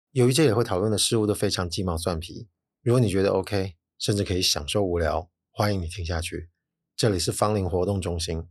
由于这里会讨论的事物都非常鸡毛蒜皮，如果你觉得 OK，甚至可以享受无聊，欢迎你听下去。这里是芳龄活动中心。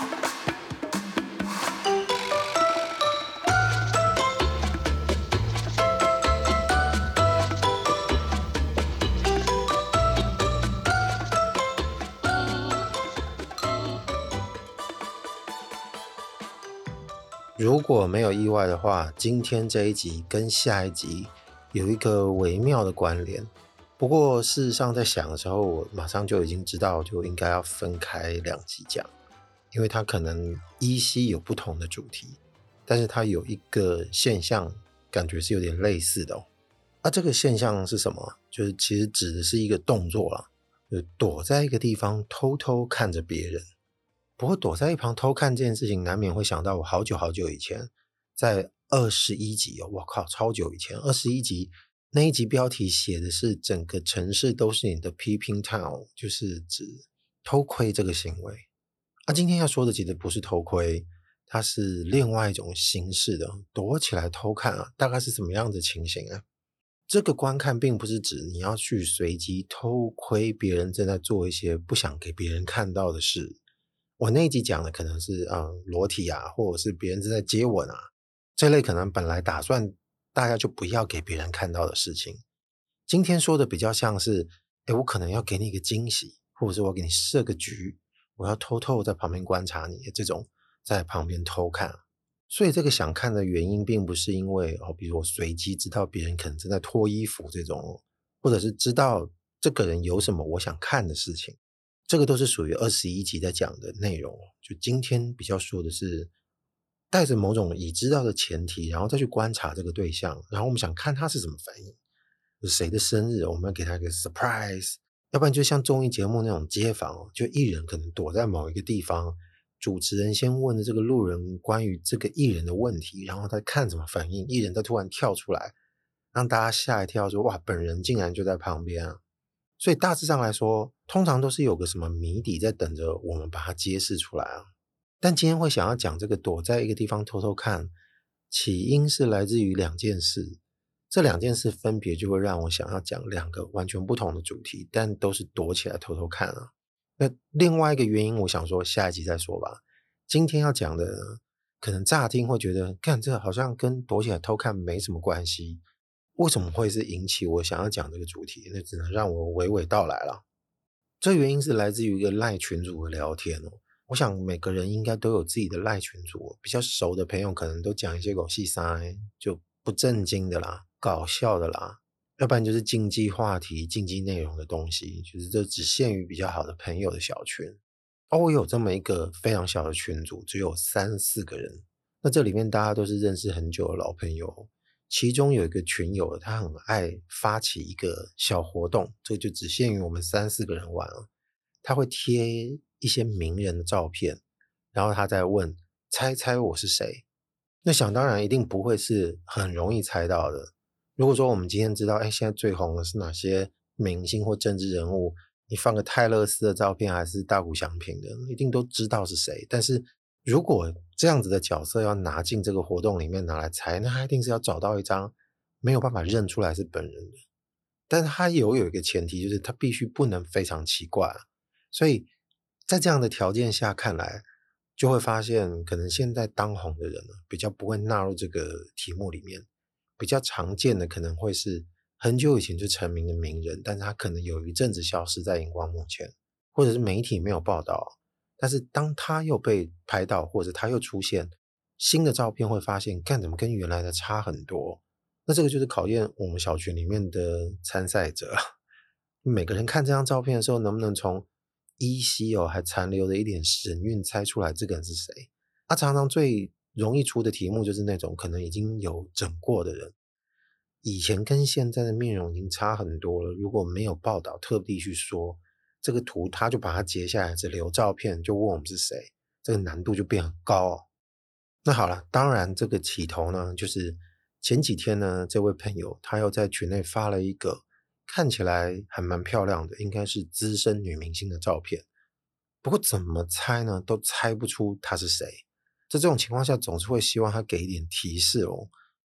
如果没有意外的话，今天这一集跟下一集有一个微妙的关联。不过事实上在想的时候，我马上就已经知道就应该要分开两集讲，因为它可能依稀有不同的主题，但是它有一个现象感觉是有点类似的哦。这个现象是什么？就是其实指的是一个动作啦，就是躲在一个地方偷偷看着别人。不过躲在一旁偷看这件事情，难免会想到我好久好久以前，在21集哦，我靠，超久以前21集那一集标题写的是整个城市都是你的 peeping Tom， 就是指偷窥这个行为。今天要说的其实不是偷窥，它是另外一种形式的躲起来偷看大概是什么样的情形啊？这个观看并不是指你要去随机偷窥别人正在做一些不想给别人看到的事。我那一集讲的可能是裸体或者是别人正在接吻这类可能本来打算大家就不要给别人看到的事情。今天说的比较像是，我可能要给你一个惊喜，或者是我给你设个局，我要偷偷在旁边观察你，这种在旁边偷看。所以这个想看的原因并不是因为比如我随机知道别人可能正在脱衣服这种，或者是知道这个人有什么我想看的事情。这个都是属于21集在讲的内容。就今天比较说的是带着某种已知道的前提，然后再去观察这个对象，然后我们想看他是什么反应。就是谁的生日我们要给他一个 surprise， 要不然就像综艺节目那种街访就艺人可能躲在某一个地方，主持人先问了这个路人关于这个艺人的问题，然后他看怎么反应，艺人再突然跳出来让大家吓一跳说哇，本人竟然就在旁边所以大致上来说，通常都是有个什么谜底在等着我们把它揭示出来但今天会想要讲这个躲在一个地方偷偷看，起因是来自于两件事。这两件事分别就会让我想要讲两个完全不同的主题，但都是躲起来偷偷看那另外一个原因，我想说下一集再说吧。今天要讲的呢，可能乍听会觉得，干这好像跟躲起来偷看没什么关系。为什么会是引起我想要讲这个主题？那只能让我娓娓道来了。这原因是来自于一个赖群组的聊天我想每个人应该都有自己的赖群组比较熟的朋友可能都讲一些狗屁塞，就不正经的啦，搞笑的啦，要不然就是竞技话题、竞技内容的东西，就是这只限于比较好的朋友的小群。我有这么一个非常小的群组，只有3-4个人，那这里面大家都是认识很久的老朋友。其中有一个群友，他很爱发起一个小活动，这就只限于我们3-4个人玩他会贴一些名人的照片，然后他再问猜猜我是谁。那想当然一定不会是很容易猜到的。如果说我们今天知道现在最红的是哪些明星或政治人物，你放个泰勒斯的照片还是大谷翔平的，一定都知道是谁。但是如果这样子的角色要拿进这个活动里面拿来猜，那他一定是要找到一张没有办法认出来是本人的。但是他有一个前提，就是他必须不能非常奇怪所以在这样的条件下看来，就会发现可能现在当红的人比较不会纳入这个题目里面。比较常见的可能会是很久以前就成名的名人，但是他可能有一阵子消失在荧光幕前，或者是媒体没有报道。但是当他又被拍到，或者他又出现新的照片，会发现干怎么跟原来的差很多。那这个就是考验我们小群里面的参赛者每个人看这张照片的时候，能不能从依稀还残留的一点神韵猜出来这个人是谁。常常最容易出的题目就是那种可能已经有整过的人，以前跟现在的面容已经差很多了，如果没有报道特地去说这个图，他就把它截下来只留照片就问我们是谁，这个难度就变很高那好了，当然这个起头呢，就是前几天呢，这位朋友他又在群内发了一个看起来还蛮漂亮的，应该是资深女明星的照片。不过怎么猜呢，都猜不出她是谁。在这种情况下，总是会希望他给一点提示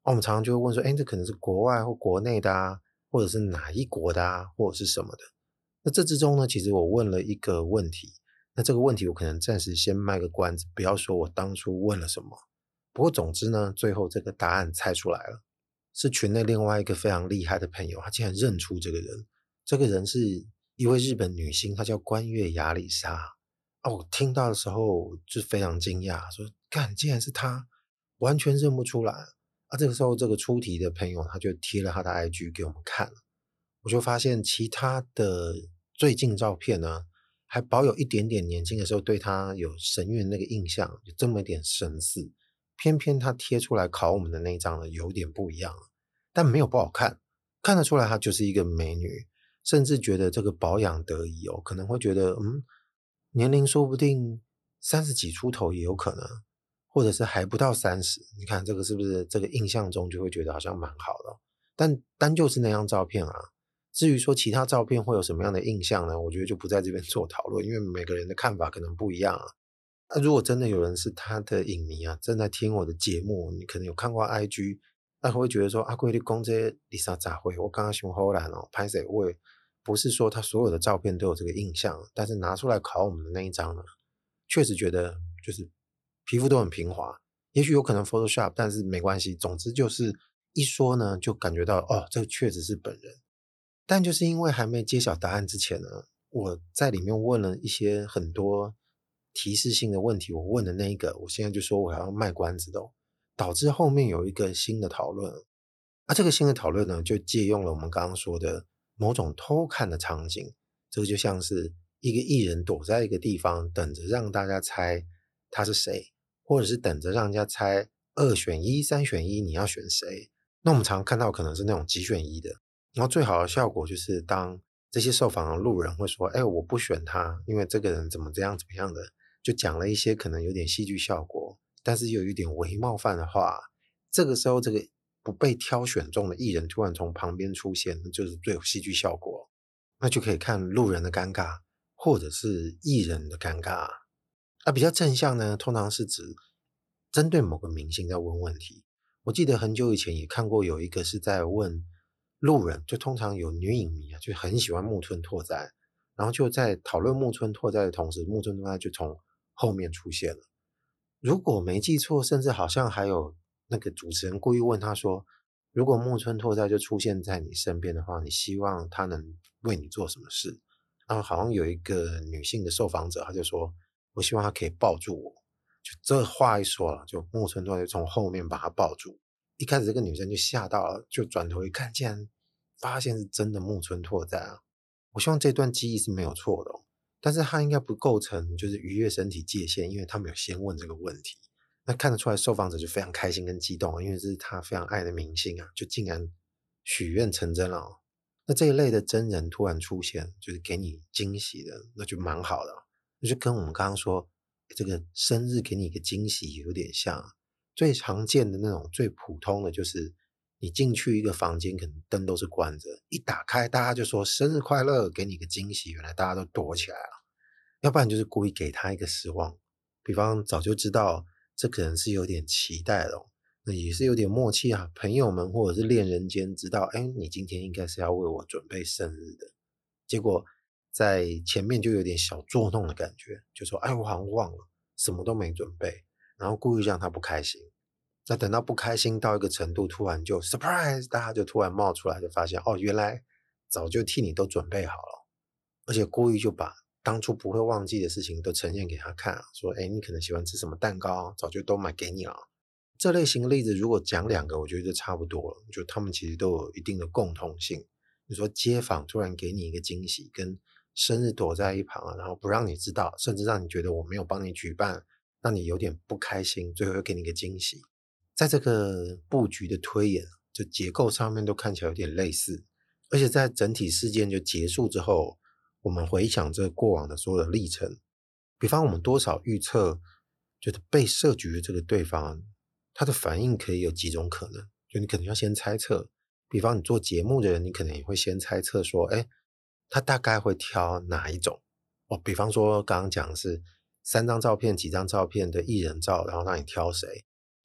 我们常常就会问说，这可能是国外或国内的啊，或者是哪一国的啊，或者是什么的。那这之中呢，其实我问了一个问题，那这个问题我可能暂时先卖个关子，不要说我当初问了什么。不过总之呢，最后这个答案猜出来了，是群内另外一个非常厉害的朋友，他竟然认出这个人。这个人是一位日本女星，她叫关月亚里沙。我听到的时候就非常惊讶，说干，竟然是她，完全认不出来。这个时候这个出题的朋友他就贴了他的 IG 给我们看了，我就发现其他的最近照片呢，还保有一点点年轻的时候对他有神韵那个印象，有这么一点神似。偏偏他贴出来考我们的那一张呢，有点不一样了，但没有不好看，看得出来她就是一个美女，甚至觉得这个保养得宜可能会觉得年龄说不定30几出头也有可能，或者是还不到30，你看这个是不是这个印象中就会觉得好像蛮好的，但单就是那张照片啊。至于说其他照片会有什么样的印象呢？我觉得就不在这边做讨论，因为每个人的看法可能不一样啊。如果真的有人是他的影迷啊，正在听我的节目，你可能有看过 IG，那会觉得说贵你讲这丽莎咋会？我刚刚想后来拍谁我也不是说他所有的照片都有这个印象，但是拿出来考我们的那一张呢，确实觉得就是皮肤都很平滑，也许有可能 Photoshop，但是没关系，总之就是一说呢，就感觉到这确实是本人。但就是因为还没揭晓答案之前呢，我在里面问了一些很多提示性的问题，我问的那一个，我现在就说我要卖关子的导致后面有一个新的讨论。这个新的讨论呢，就借用了我们刚刚说的某种偷看的场景，这个就像是一个艺人躲在一个地方，等着让大家猜他是谁，或者是等着让人家猜2选1、3选1，你要选谁？那我们常看到可能是那种几选一的，然后最好的效果就是当这些受访的路人会说，我不选他，因为这个人怎么这样怎么样的，就讲了一些可能有点戏剧效果，但是又有一点微冒犯的话，这个时候这个不被挑选中的艺人突然从旁边出现，就是最有戏剧效果，那就可以看路人的尴尬，或者是艺人的尴尬。比较正向呢，通常是指针对某个明星在问问题。我记得很久以前也看过有一个是在问路人，就通常有女影迷就很喜欢木村拓哉，然后就在讨论木村拓哉的同时，木村拓哉就从后面出现了。如果没记错，甚至好像还有那个主持人故意问他说，如果木村拓哉就出现在你身边的话，你希望他能为你做什么事？然后好像有一个女性的受访者，她就说，我希望他可以抱住我。就这话一说了，就木村拓哉就从后面把他抱住。一开始这个女生就吓到了，就转头一看，竟然发现是真的木村拓哉啊！我希望这段记忆是没有错的但是他应该不构成就是逾越身体界限，因为他们有先问这个问题。那看得出来受访者就非常开心跟激动因为这是他非常爱的明星啊，就竟然许愿成真了那这一类的真人突然出现，就是给你惊喜的，那就蛮好的那就跟我们刚刚说这个生日给你一个惊喜有点像最常见的那种最普通的就是你进去一个房间，可能灯都是关着，一打开大家就说生日快乐，给你一个惊喜，原来大家都躲起来了。要不然就是故意给他一个失望，比方早就知道这可能是有点期待了那也是有点默契啊，朋友们或者是恋人间知道，你今天应该是要为我准备生日的，结果在前面就有点小作弄的感觉，就说我好像忘了，什么都没准备，然后故意让他不开心。那等到不开心到一个程度，突然就 surprise， 大家就突然冒出来，就发现原来早就替你都准备好了，而且故意就把当初不会忘记的事情都呈现给他看说你可能喜欢吃什么蛋糕，早就都买给你了。这类型的例子如果讲2个，我觉得就差不多了，就他们其实都有一定的共同性。你说街访突然给你一个惊喜，跟生日躲在一旁然后不让你知道，甚至让你觉得我没有帮你举办，让你有点不开心，最后又给你一个惊喜。在这个布局的推演，就结构上面都看起来有点类似，而且在整体事件就结束之后，我们回想这过往的所有的历程，比方我们多少预测，就是被设局的这个对方，他的反应可以有几种可能，就你可能要先猜测，比方你做节目的人，你可能也会先猜测说，他大概会挑哪一种比方说刚刚讲的是3张照片、几张照片的艺人照，然后让你挑谁。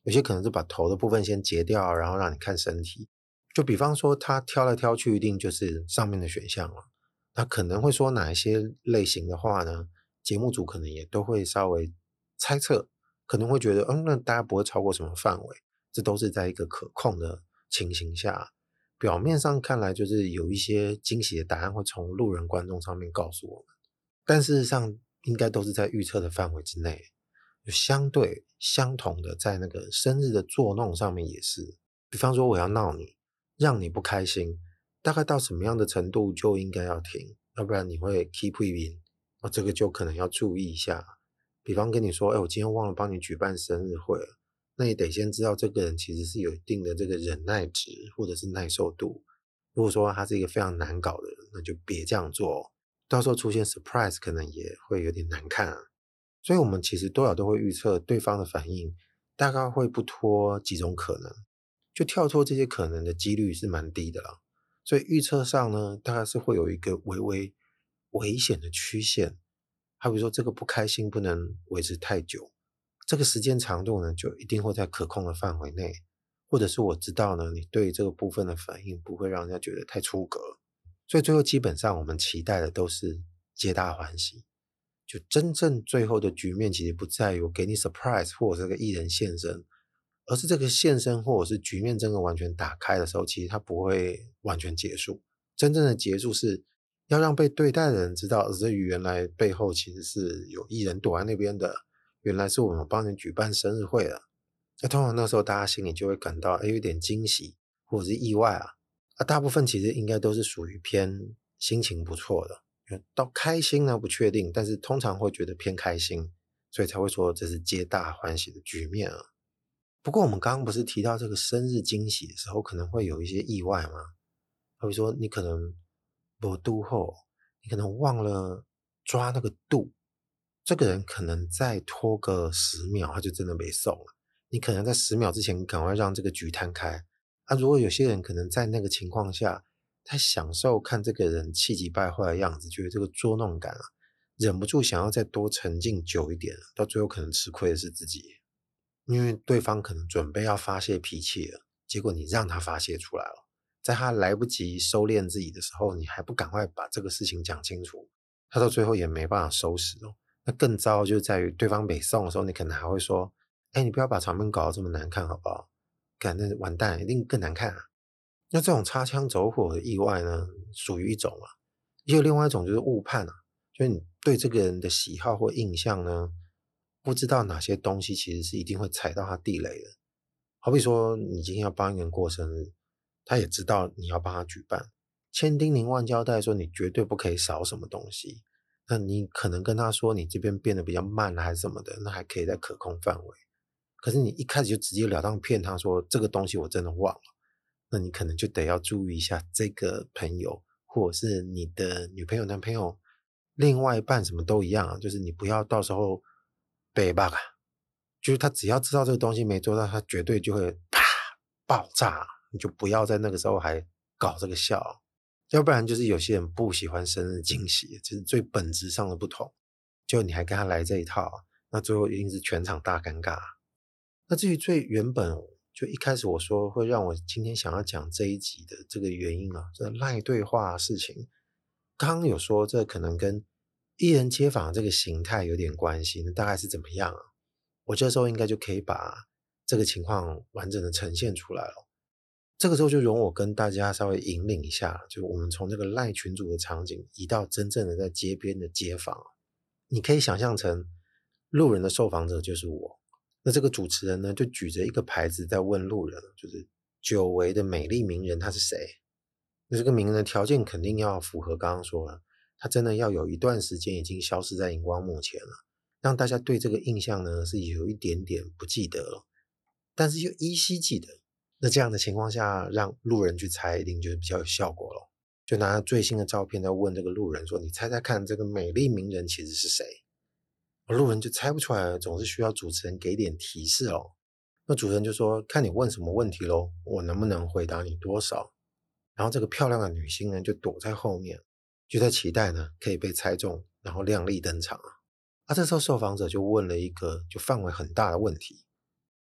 有些可能是把头的部分先截掉，然后让你看身体。就比方说他挑来挑去，一定就是上面的选项了。那可能会说哪一些类型的话呢，节目组可能也都会稍微猜测，可能会觉得，那大家不会超过什么范围，这都是在一个可控的情形下。表面上看来就是有一些惊喜的答案会从路人观众上面告诉我们，但事实上应该都是在预测的范围之内。就相对相同的，在那个生日的作弄上面也是，比方说我要闹你，让你不开心，大概到什么样的程度就应该要停，要不然你会 keep win，这个就可能要注意一下。比方跟你说，我今天忘了帮你举办生日会了，那你得先知道这个人其实是有一定的这个忍耐值或者是耐受度。如果说他是一个非常难搞的人，那就别这样做，到时候出现 surprise 可能也会有点难看啊。所以我们其实多少都会预测对方的反应，大概会不脱几种可能，就跳脱这些可能的几率是蛮低的啦。所以预测上呢，大概是会有一个微微危险的曲线。好比说这个不开心不能维持太久，这个时间长度呢就一定会在可控的范围内，或者是我知道呢你对这个部分的反应不会让人家觉得太出格，所以最后基本上我们期待的都是皆大欢喜。就真正最后的局面其实不在于我给你 surprise 或者这个艺人现身，而是这个现身或者是局面真的完全打开的时候，其实它不会完全结束。真正的结束是要让被对待的人知道，这原来背后其实是有艺人躲在那边的，原来是我们帮你举办生日会了。那通常那时候大家心里就会感到有点惊喜或者是意外啊。大部分其实应该都是属于偏心情不错的。到开心呢不确定，但是通常会觉得偏开心，所以才会说这是皆大欢喜的局面啊。不过我们刚刚不是提到这个生日惊喜的时候可能会有一些意外吗？好比说你可能没度后，你可能忘了抓那个度，这个人可能再拖个10秒他就真的没送了。你可能在10秒之前赶快让这个局摊开。如果有些人可能在那个情况下他享受看这个人气急败坏的样子，觉得这个捉弄感忍不住想要再多沉浸久一点，到最后可能吃亏的是自己。因为对方可能准备要发泄脾气了，结果你让他发泄出来了，在他来不及收敛自己的时候，你还不赶快把这个事情讲清楚，他到最后也没办法收拾哦。那更糟就在于对方北送的时候，你可能还会说，你不要把场面搞得这么难看好不好？干，那完蛋，一定更难看啊。那这种擦枪走火的意外呢，属于一种啊，也有另外一种就是误判啊，就是你对这个人的喜好或印象呢，不知道哪些东西其实是一定会踩到他地雷的。好比说，你今天要帮一个人过生日，他也知道你要帮他举办，千叮咛万交代说你绝对不可以少什么东西。那你可能跟他说你这边变得比较慢了还是什么的，那还可以在可控范围。可是你一开始就直截了当骗他说这个东西我真的忘了，那你可能就得要注意一下这个朋友，或者是你的女朋友、男朋友、另外一半什么都一样啊，就是你不要到时候被 bug，就是他只要知道这个东西没做到，他绝对就会啪爆炸，你就不要在那个时候还搞这个笑，要不然就是有些人不喜欢生日惊喜，这是最本质上的不同，就你还跟他来这一套，那最后一定是全场大尴尬。那至于最原本就一开始我说会让我今天想要讲这一集的这个原因啊，这赖对话的事情，刚刚有说这可能跟艺人街访这个形态有点关系，那大概是怎么样啊？我这时候应该就可以把这个情况完整的呈现出来了。这个时候就容我跟大家稍微引领一下，就我们从这个赖群组的场景移到真正的在街边的街访。你可以想象成路人的受访者就是我，那这个主持人呢就举着一个牌子在问路人，就是久违的美丽名人他是谁？那这个名人的条件肯定要符合刚刚说了，他真的要有一段时间已经消失在荧光幕前了，让大家对这个印象呢是有一点点不记得了，但是又依稀记得。那这样的情况下，让路人去猜，一定就是比较有效果了。就拿最新的照片在问这个路人说：“你猜猜看，这个美丽名人其实是谁？”路人就猜不出来，总是需要主持人给点提示哦。那主持人就说：“看你问什么问题咯，我能不能回答你多少？”然后这个漂亮的女星呢，就躲在后面，就在期待呢可以被猜中，然后亮丽登场啊。这时候受访者就问了一个就范围很大的问题，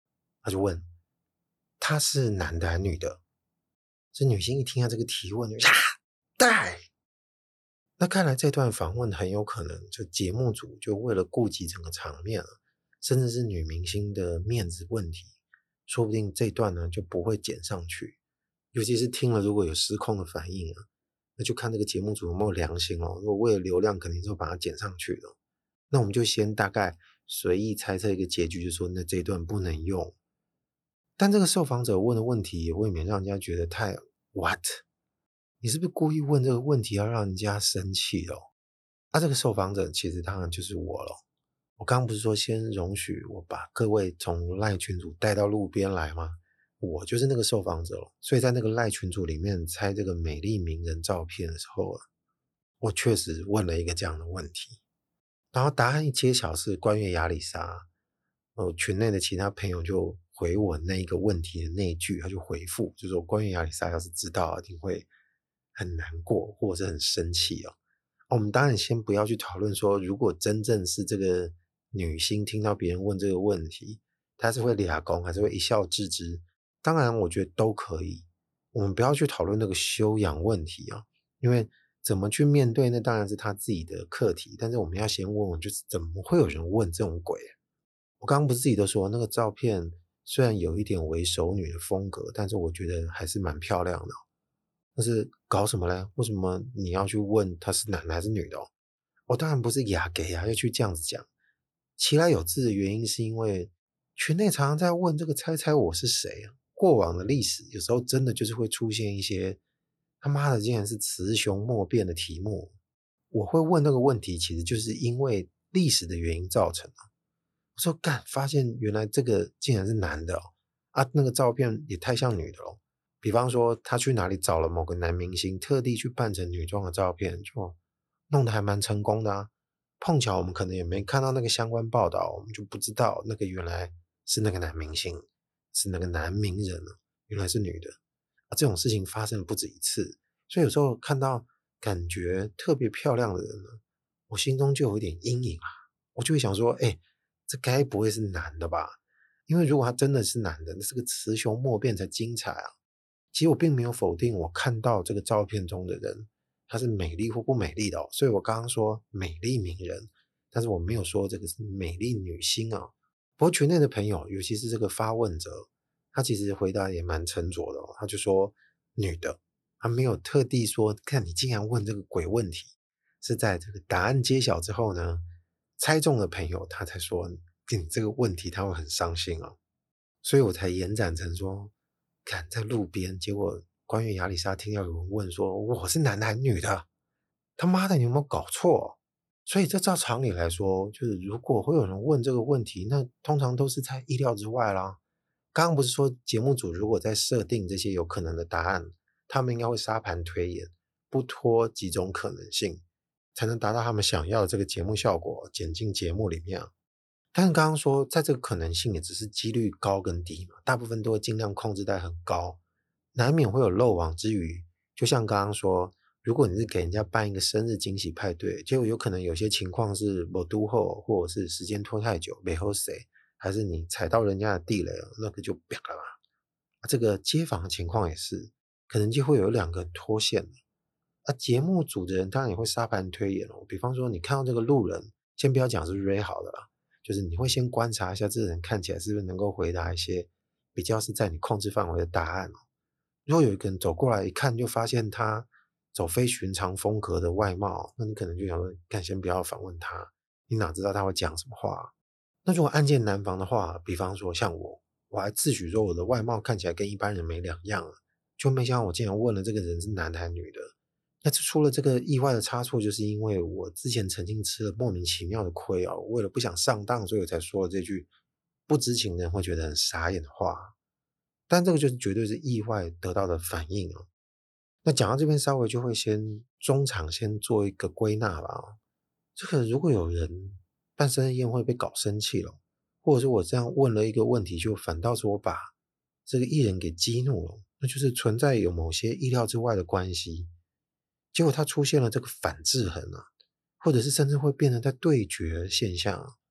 他就问他是男的还是女的？这女性一听到这个提问就带。那看来这段访问很有可能就节目组就为了顾及整个场面甚至是女明星的面子问题，说不定这段呢就不会剪上去。尤其是听了如果有失控的反应那就看这个节目组有没有良心如果为了流量肯定就把它剪上去了。那我们就先大概随意猜测一个结局，就说那这一段不能用。但这个受访者问的问题也未免让人家觉得太 what？ 你是不是故意问这个问题要让人家生气这个受访者其实当然就是我咯。我刚刚不是说先容许我把各位从赖群组带到路边来吗？我就是那个受访者咯。所以在那个赖群组里面猜这个美丽名人照片的时候我确实问了一个这样的问题。然后答案一揭晓是关于亚里莎，群内的其他朋友就回我那一个问题的那一句，他就回复，就说关于亚里莎要是知道一定会很难过或者是很生气我们当然先不要去讨论说，如果真正是这个女星听到别人问这个问题，她是会俩公还是会一笑置之？当然我觉得都可以，我们不要去讨论那个修养问题因为怎么去面对那当然是他自己的课题，但是我们要先问问就是怎么会有人问这种鬼我刚刚不是自己都说那个照片虽然有一点为熟女的风格，但是我觉得还是蛮漂亮的但是搞什么呢？为什么你要去问他是男的还是女的当然不是亚给要去这样子讲。其来有自的原因是因为群内常常在问这个猜猜我是谁过往的历史有时候真的就是会出现一些他妈的竟然是雌雄莫辨的题目。我会问那个问题其实就是因为历史的原因造成的。我说干，发现原来这个竟然是男的那个照片也太像女的比方说他去哪里找了某个男明星特地去扮成女装的照片，就弄得还蛮成功的碰巧我们可能也没看到那个相关报道，我们就不知道那个原来是那个男明星，是那个男名人原来是女的这种事情发生了不止一次。所以有时候看到感觉特别漂亮的人我心中就有一点阴影我就会想说这该不会是男的吧？因为如果他真的是男的，那这个雌雄莫辨才精彩其实我并没有否定我看到这个照片中的人她是美丽或不美丽的所以我刚刚说美丽名人，但是我没有说这个是美丽女星不过群内的朋友，尤其是这个发问者，他其实回答也蛮沉着的他就说女的，他没有特地说看你竟然问这个鬼问题，是在这个答案揭晓之后呢，猜中的朋友他才说你这个问题他会很伤心所以我才延展成说看在路边，结果关于亚里莎听到有人问说我是男的还是女的，他妈的你有没有搞错所以这照常理来说，就是如果会有人问这个问题，那通常都是在意料之外啦。刚刚不是说节目组如果在设定这些有可能的答案，他们应该会沙盘推演，不脱几种可能性，才能达到他们想要的这个节目效果，剪进节目里面但是刚刚说在这个可能性也只是几率高跟低嘛，大部分都会尽量控制在很高，难免会有漏网之鱼。就像刚刚说，如果你是给人家办一个生日惊喜派对，结果有可能有些情况是没都后，或者是时间拖太久没后谁，还是你踩到人家的地雷那个就啪了嘛这个街访的情况也是，可能就会有两个人脱线了节目组的人当然也会沙盘推演比方说你看到这个路人，先不要讲是 Ray 好的啦，就是你会先观察一下这个人看起来是不是能够回答一些比较是在你控制范围的答案如果有一个人走过来一看就发现他走非寻常风格的外貌，那你可能就想说干先不要访问他，你哪知道他会讲什么话那如果案件难防的话，比方说像我还自诩说我的外貌看起来跟一般人没两样就没想到我竟然问了这个人是男的还是女的。那出了这个意外的差错，就是因为我之前曾经吃了莫名其妙的亏为了不想上当，所以我才说了这句不知情人会觉得很傻眼的话。但这个就是绝对是意外得到的反应那讲到这边稍微就会先中场先做一个归纳吧这个如果有人办生日宴会被搞生气了，或者是我这样问了一个问题，就反倒是我把这个艺人给激怒了，那就是存在有某些意料之外的关系。结果它出现了这个反制衡或者是甚至会变成在对决现象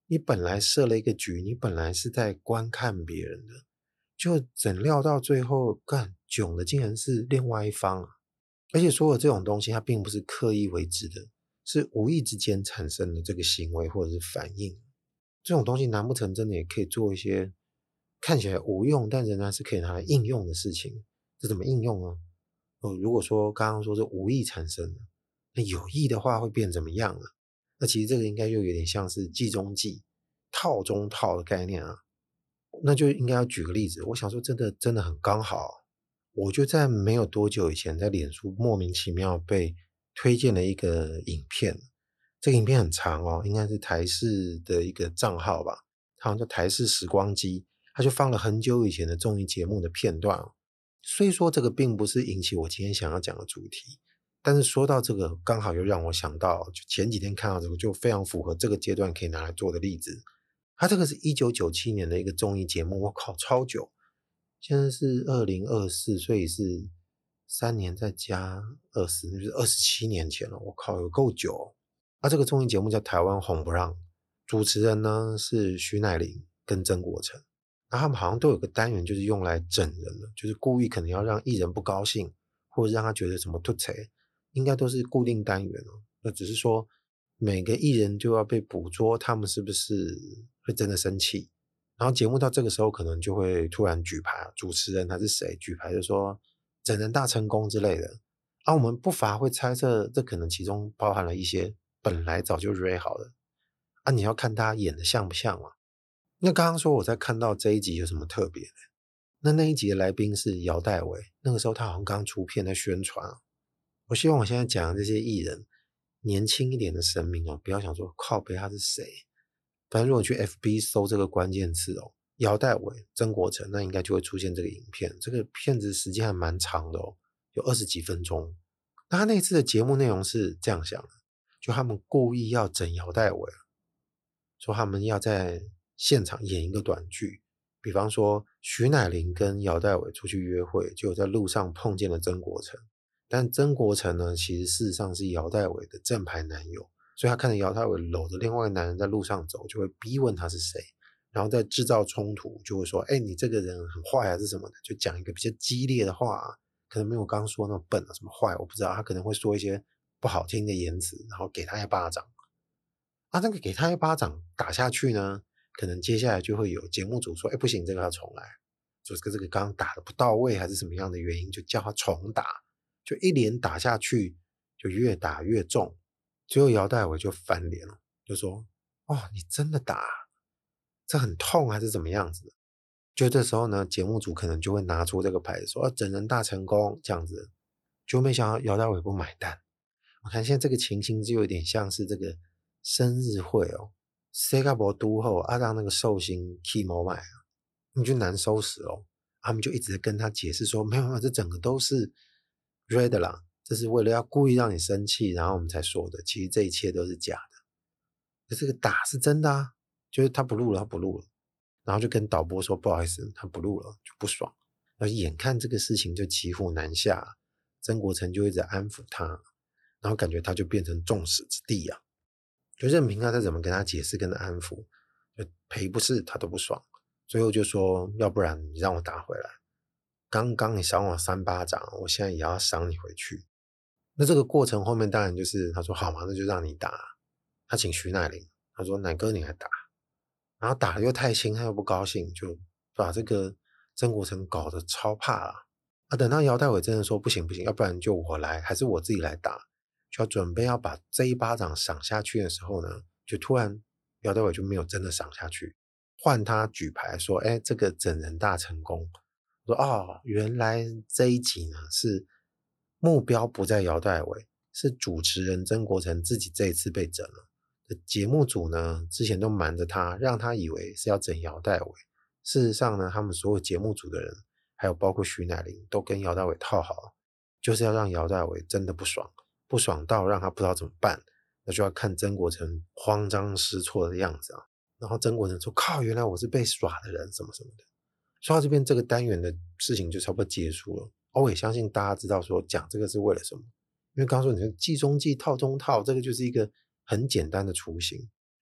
你本来设了一个局，你本来是在观看别人的，就怎料到最后干囧的竟然是另外一方啊！而且所有这种东西它并不是刻意为之的，是无意之间产生的这个行为或者是反应。这种东西难不成真的也可以做一些看起来无用但仍然是可以拿来应用的事情？这怎么应用呢？如果说刚刚说是无意产生的，那有意的话会变怎么样呢？那其实这个应该就有点像是计中计、套中套的概念啊。那就应该要举个例子，我想说真的很刚好，我就在没有多久以前在脸书莫名其妙被推荐了一个影片，这个影片很长哦，应该是台视的一个账号吧，它好像叫台视时光机，它就放了很久以前的综艺节目的片段哦。虽说这个并不是引起我今天想要讲的主题，但是说到这个，刚好又让我想到，就前几天看到这个，就非常符合这个阶段可以拿来做的例子。它这个是1997年的一个综艺节目，我靠，超久！现在是2024，所以是3年再加20，就是27年前了。我靠，有够久哦。这个综艺节目叫《台湾红不让》，主持人呢是徐乃麟跟曾国城。他们好像都有个单元，就是用来整人的，就是故意可能要让艺人不高兴，或者让他觉得什么突贼，应该都是固定单元哦。那只是说每个艺人就要被捕捉，他们是不是会真的生气？然后节目到这个时候可能就会突然举牌，主持人还是谁举牌就说整人大成功之类的。我们不乏会猜测，这可能其中包含了一些本来早就 ready 好的你要看他演的像不像嘛。那刚刚说我在看到这一集有什么特别的？那一集的来宾是姚代伟，那个时候他好像刚出片在宣传我希望我现在讲的这些艺人，年轻一点的神明不要想说靠北他是谁。反正如果去 FB 搜这个关键字姚代伟、曾国城，那应该就会出现这个影片。这个片子时间还蛮长的有20几分钟。那他那次的节目内容是这样想的，就他们故意要整姚代伟，说他们要在现场演一个短剧，比方说徐乃麟跟姚代伟出去约会，就在路上碰见了曾国城，但曾国城呢，其实事实上是姚代伟的正牌男友，所以他看着姚代伟搂着另外一个男人在路上走，就会逼问他是谁，然后再制造冲突，就会说，你这个人很坏还是什么的，就讲一个比较激烈的话可能没有刚刚说那么笨什么坏，我不知道，他可能会说一些不好听的言辞，然后给他一巴掌。那个给他一巴掌打下去呢，可能接下来就会有节目组说，不行，这个要重来，就是这个刚刚打的不到位，还是什么样的原因，就叫他重打，就一连打下去，就越打越重，最后姚代伟就翻脸了，就说，你真的打，这很痛还是怎么样子的？就这时候呢，节目组可能就会拿出这个牌子说，整人大成功这样子，就没想到姚代伟不买单。我看现在这个情形就有点像是这个生日会谁个不都后让那个寿星去某买你就难收拾他们就一直在跟他解释说，没有，这整个都是 red 啦，这是为了要故意让你生气，然后我们才说的，其实这一切都是假的。这个打是真的就是他不录了，然后就跟导播说不好意思，他不录了，就不爽。然后眼看这个事情就骑虎难下，曾国城就一直安抚他，然后感觉他就变成众矢之的就任凭他再怎么跟他解释跟他安抚，就赔不是他都不爽，最后就说要不然你让我打回来，刚刚你赏我3巴掌，我现在也要赏你回去。那这个过程后面当然就是他说好嘛，那就让你打，他请徐乃麟，他说乃哥你来打，然后打的又太轻，他又不高兴，就把这个曾国城搞得超怕等到姚代伟真的说不行，要不然就我来，还是我自己来打，就要准备要把这一巴掌赏下去的时候呢，就突然姚代伟就没有真的赏下去，换他举牌说，这个整人大成功。我说原来这一集呢是目标不在姚代伟，是主持人曾国城自己这一次被整了。节目组呢之前都瞒着他，让他以为是要整姚代伟，事实上呢，他们所有节目组的人，还有包括徐乃麟，都跟姚代伟套好，就是要让姚代伟真的不爽，不爽到让他不知道怎么办，那就要看曾国城慌张失措的样子然后曾国城说靠，原来我是被耍的人什么什么的。说到这边，这个单元的事情就差不多结束了。我也相信大家知道说讲这个是为了什么，因为刚刚说你说计中计套中套，这个就是一个很简单的雏形。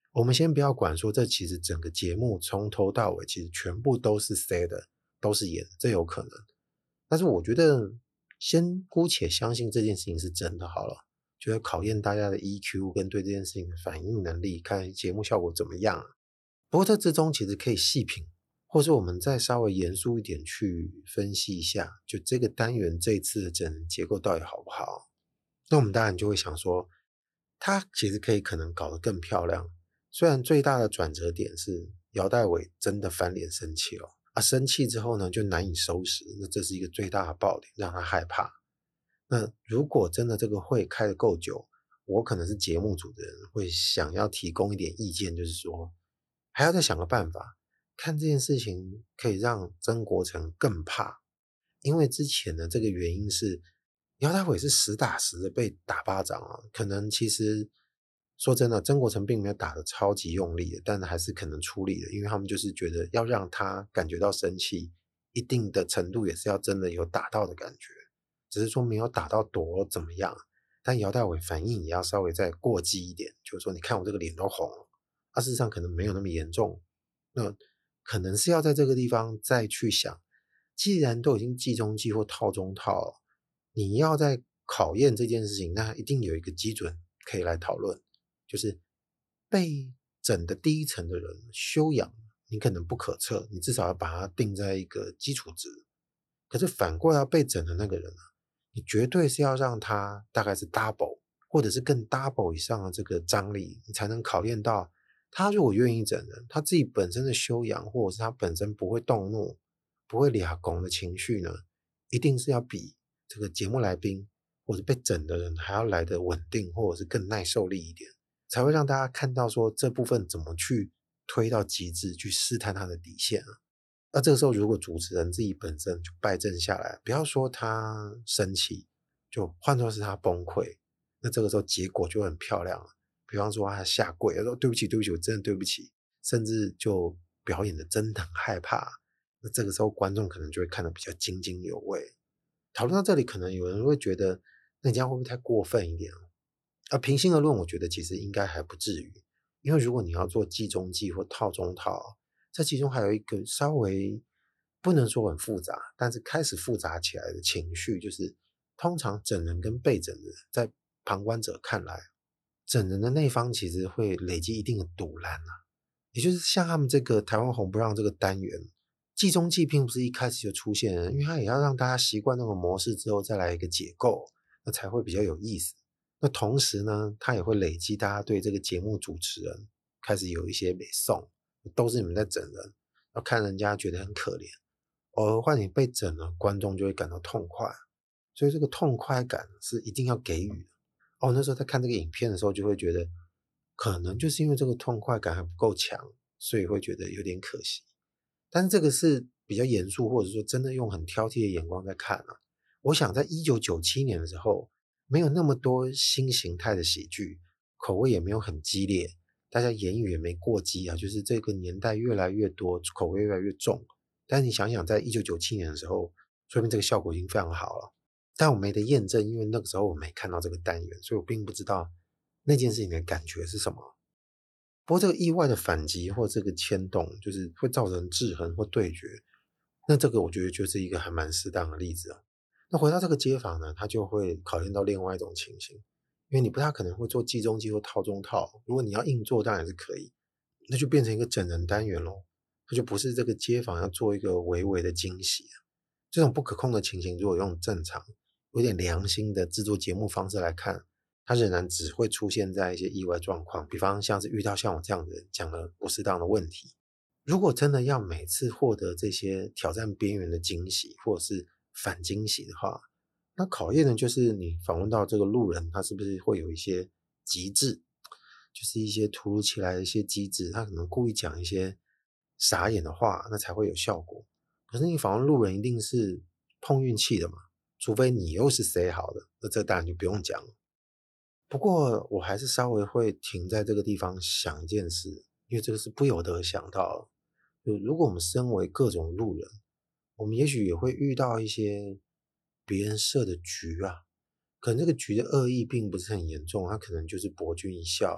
我们先不要管说这其实整个节目从头到尾其实全部都是塞的，都是演的，这有可能。但是我觉得先姑且相信这件事情是真的好了，就要考验大家的 EQ 跟对这件事情的反应能力，看节目效果怎么样。不过这之中其实可以细品，或是我们再稍微严肃一点去分析一下，就这个单元这一次的整人结构到底好不好。那我们当然就会想说，它其实可以可能搞得更漂亮。虽然最大的转折点是姚代伟真的翻脸生气了啊，生气之后呢就难以收拾，那这是一个最大的爆点，让他害怕。那如果真的这个会开得够久，我可能是节目组的人，会想要提供一点意见，就是说还要再想个办法，看这件事情可以让曾国成更怕。因为之前的这个原因是姚大伟是实打实的被打巴掌啊，可能其实说真的，曾国成并没有打得超级用力的，但还是可能出力的，因为他们就是觉得要让他感觉到生气，一定的程度也是要真的有打到的感觉，只是说没有打到多怎么样，但姚大伟反应也要稍微再过激一点，就是说你看我这个脸都红了，事实上可能没有那么严重，那可能是要在这个地方再去想，既然都已经计中计或套中套了，你要在考验这件事情，那一定有一个基准可以来讨论，就是被整的第一层的人修养，你可能不可测，你至少要把它定在一个基础值。可是反过来要被整的那个人啊，你绝对是要让他大概是 double 或者是更 double 以上的这个张力，你才能考验到他如果愿意整人，他自己本身的修养，或者是他本身不会动怒、不会俩拱的情绪呢，一定是要比这个节目来宾或者被整的人还要来得稳定，或者是更耐受力一点，才会让大家看到说这部分怎么去推到极致，去试探他的底线啊。那这个时候，如果主持人自己本身就败阵下来，不要说他生气，就换作是他崩溃，那这个时候结果就很漂亮了。比方说他下跪，他说对不起，对不起，我真的对不起，甚至就表演的真的很害怕。那这个时候观众可能就会看得比较津津有味。讨论到这里，可能有人会觉得，那你这样会不会太过分一点？平心而论，我觉得其实应该还不至于，因为如果你要做计中计或套中套，这其中还有一个稍微不能说很复杂，但是开始复杂起来的情绪，就是通常整人跟被整人，在旁观者看来，整人的那一方其实会累积一定的堵拦啊，也就是像他们这个台湾红不让这个单元，计中计并不是一开始就出现的，因为它也要让大家习惯那个模式之后再来一个解构，那才会比较有意思。那同时呢，它也会累积大家对这个节目主持人开始有一些美颂，都是你们在整人，要看人家觉得很可怜，偶尔换你被整了，观众就会感到痛快，所以这个痛快感是一定要给予的。那时候在看这个影片的时候，就会觉得可能就是因为这个痛快感还不够强，所以会觉得有点可惜。但是这个是比较严肃，或者说真的用很挑剔的眼光在看啊。我想在1997年的时候，没有那么多新形态的喜剧，口味也没有很激烈，大家言语也没过激啊，就是这个年代越来越多，口味越来越重。但是你想想，在1997年的时候，说明这个效果已经非常好了。但我没得验证，因为那个时候我没看到这个单元，所以我并不知道那件事情的感觉是什么。不过这个意外的反击或这个牵动，就是会造成制衡或对决，那这个我觉得就是一个还蛮适当的例子啊。那回到这个街访呢，它就会考验到另外一种情形，因为你不太可能会做计中计或套中套，如果你要硬做当然是可以，那就变成一个整人单元咯，它就不是这个街访要做一个微微的惊喜啊。这种不可控的情形，如果用正常有点良心的制作节目方式来看，它仍然只会出现在一些意外状况，比方像是遇到像我这样的人讲了不适当的问题。如果真的要每次获得这些挑战边缘的惊喜或者是反惊喜的话，那考验的就是你访问到这个路人，他是不是会有一些极致，就是一些突如其来的一些机智，他可能故意讲一些傻眼的话，那才会有效果。可是你访问路人一定是碰运气的嘛，除非你又是 say 好的，那这当然就不用讲了。不过我还是稍微会停在这个地方想一件事，因为这个是不由得想到，就如果我们身为各种路人，我们也许也会遇到一些别人设的局啊，可能这个局的恶意并不是很严重，他可能就是博君一笑啊，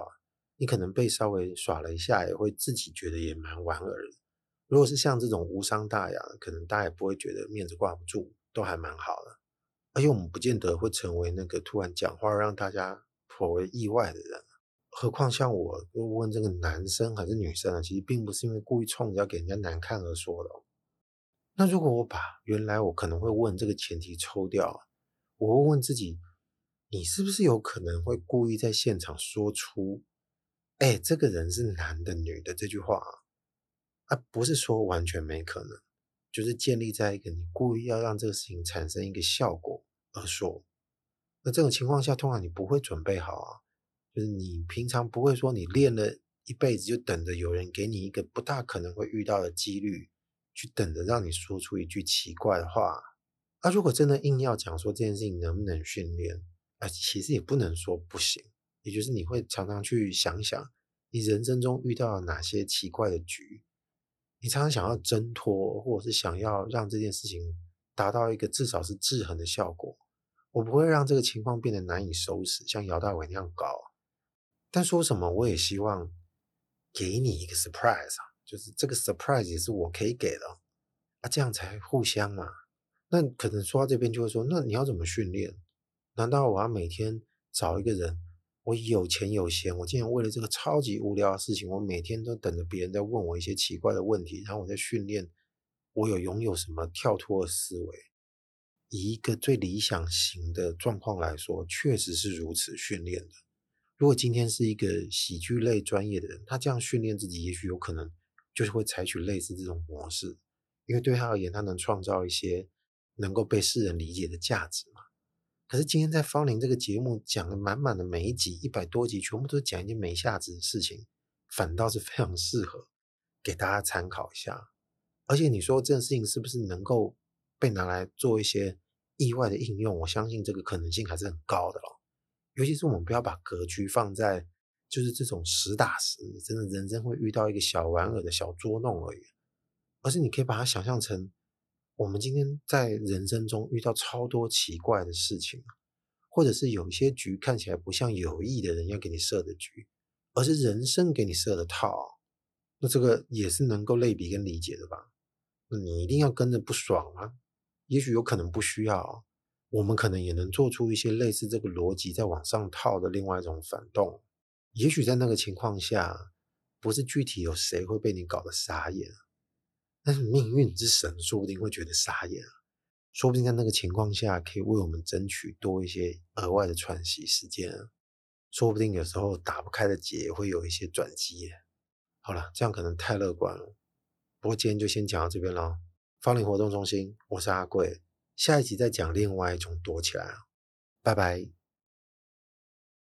你可能被稍微耍了一下，也会自己觉得也蛮莞尔的。如果是像这种无伤大雅的，可能大家也不会觉得面子挂不住，都还蛮好的。而且我们不见得会成为那个突然讲话让大家颇为意外的人。何况像我问这个男生还是女生啊，其实并不是因为故意冲着要给人家难看而说的哦。那如果我把原来我可能会问这个前提抽掉啊，我会问自己，你是不是有可能会故意在现场说出“哎，这个人是男的女的”这句话啊？不是说完全没可能，就是建立在一个你故意要让这个事情产生一个效果而说。那这种情况下，通常你不会准备好啊，就是你平常不会说你练了一辈子，就等着有人给你一个不大可能会遇到的几率，去等着让你说出一句奇怪的话。如果真的硬要讲说这件事情能不能训练，其实也不能说不行，也就是你会常常去想想，你人生中遇到了哪些奇怪的局，你常常想要挣脱，或者是想要让这件事情达到一个至少是制衡的效果。我不会让这个情况变得难以收拾，像姚大伟那样搞。但说什么，我也希望给你一个 surprise 啊，就是这个 surprise 也是我可以给的这样才互相嘛。那可能说到这边就会说，那你要怎么训练？难道我要每天找一个人，我有钱有闲，我竟然为了这个超级无聊的事情，我每天都等着别人在问我一些奇怪的问题，然后我在训练我拥有什么跳脱的思维？以一个最理想型的状况来说，确实是如此训练的。如果今天是一个喜剧类专业的人，他这样训练自己，也许有可能就是会采取类似这种模式，因为对他而言，他能创造一些能够被世人理解的价值嘛。可是今天在方龄这个节目讲的满满的每一集100多集，全部都是讲一件没价值的事情，反倒是非常适合给大家参考一下。而且你说这件事情是不是能够被拿来做一些意外的应用？我相信这个可能性还是很高的咯。尤其是我们不要把格局放在就是这种实打实，真的人生会遇到一个小玩偶的小捉弄而已，而是你可以把它想象成我们今天在人生中遇到超多奇怪的事情，或者是有一些局看起来不像有意的人要给你设的局，而是人生给你设的套。那这个也是能够类比跟理解的吧？那你一定要跟着不爽吗？也许有可能不需要，我们可能也能做出一些类似这个逻辑再往上套的另外一种反动。也许在那个情况下，不是具体有谁会被你搞得傻眼，但是命运之神说不定会觉得傻眼，说不定在那个情况下可以为我们争取多一些额外的喘息时间，说不定有时候打不开的结会有一些转机耶。好了，这样可能太乐观了，不过今天就先讲到这边咯。芳龄活动中心，我是阿贵，下一集再讲另外一种躲起来啊，拜拜。